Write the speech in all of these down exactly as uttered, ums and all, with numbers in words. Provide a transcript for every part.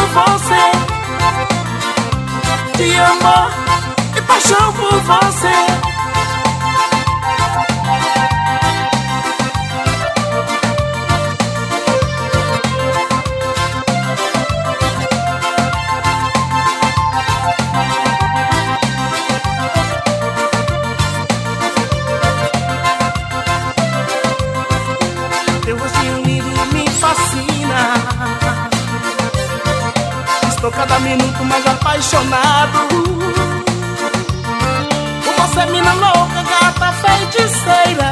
você, de amor e paixão por você. Teu rostinho lindo me fascina. Estou cada minuto mais apaixonado por você, mina louca, gata feiticeira.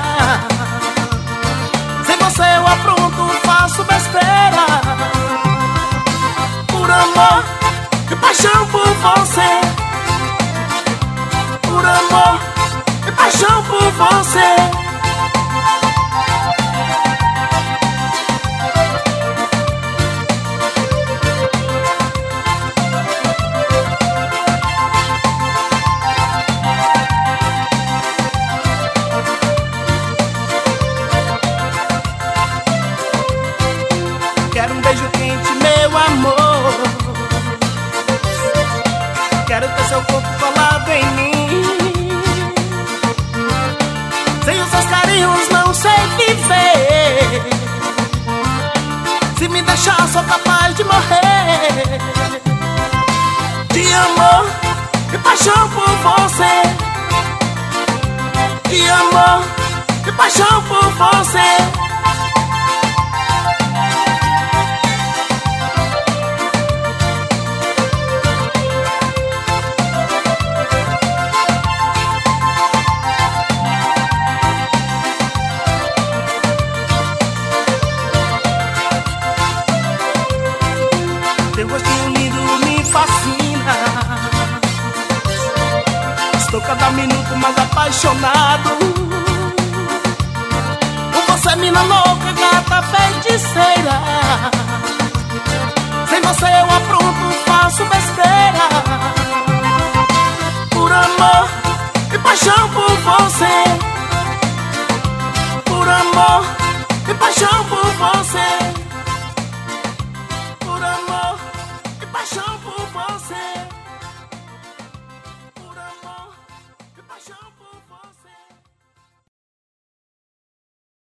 Sem você eu apronto, faço besteira. Por amor e paixão por você, por amor e paixão por você. Quero um beijo quente, meu amor. Quero ter seu corpo colado em mim. Sem os seus carinhos não sei viver. Se me deixar sou capaz de morrer. De amor e paixão por você, de amor e paixão por você. Teu rostinho lindo me fascina. Estou cada minuto mais apaixonado por você, mina louca, gata feiticeira. Sem você eu apronto, faço besteira.